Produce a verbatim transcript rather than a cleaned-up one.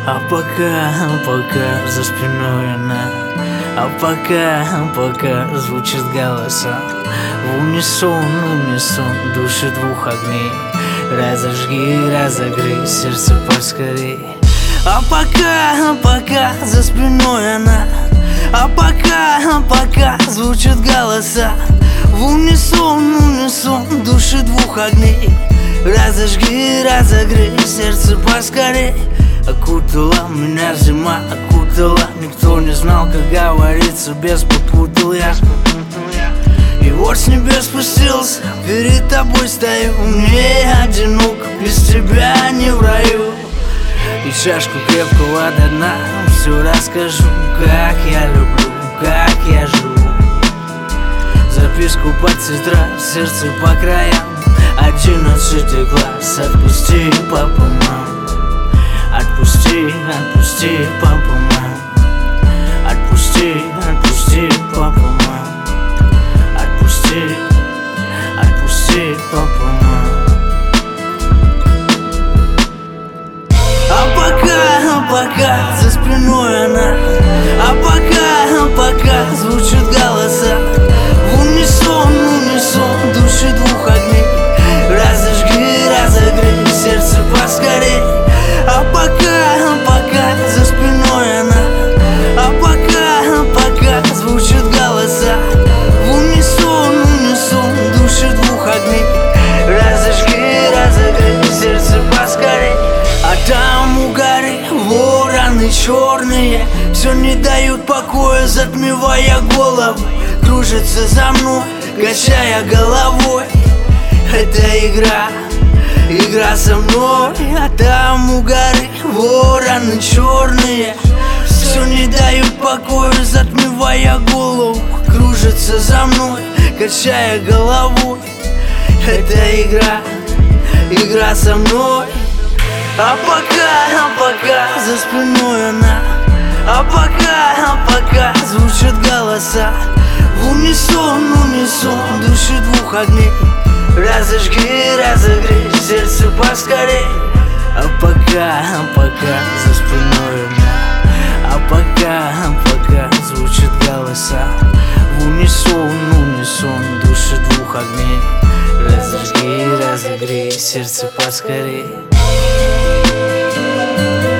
А пока, пока за спиной она, а пока, пока звучат голоса в унисон, унисон души двух огней. Разожги, разогрей сердце поскорей. А пока, пока за спиной она, а пока, пока звучат голоса в унисон, унисон души двух огней. Разожги, разогрей сердце поскорей. Окутала меня зима, окутала. Никто не знал, как говорится, без попутал я. И вот с небес спустился, перед тобой стою. Мне одиноко, без тебя не в раю. И чашку крепкого до дна все расскажу, как я люблю, как я живу. Записку под тетрадь, сердце по краям. Одиннадцатый класс, отпусти, папа, мам. Отпусти, отпусти, папа, мам. Отпусти, отпусти, папа, мам. Отпусти, отпусти, папа, мам. А пока, пока за спиной она, а пока, пока звучат голоса в унисон, унисон души двух огней. Разожги, разогрей сердце поскорей. А пока, пока за спиной она, а пока, пока звучат голоса в унисон, унисон души двух огней. Разожги, разогрей сердце поскорей. А там у горы вороны черные все не дают покоя, затмевая голову. Кружится за мной, качая головой. Это игра, игра со мной. А там у горы вороны черные все не дают покоя, затмевая голову. Кружится за мной, качая головой. Это игра, игра со мной. А пока, а пока за спиной она, а пока, а пока звучат голоса в унисон, унисон души двух огней. Разожги, разогрей сердце поскорей. А пока, а пока за спиной она, а пока, а пока звучат голоса в унисон, унисон души двух огней. Разожги, разогрей сердце поскорей.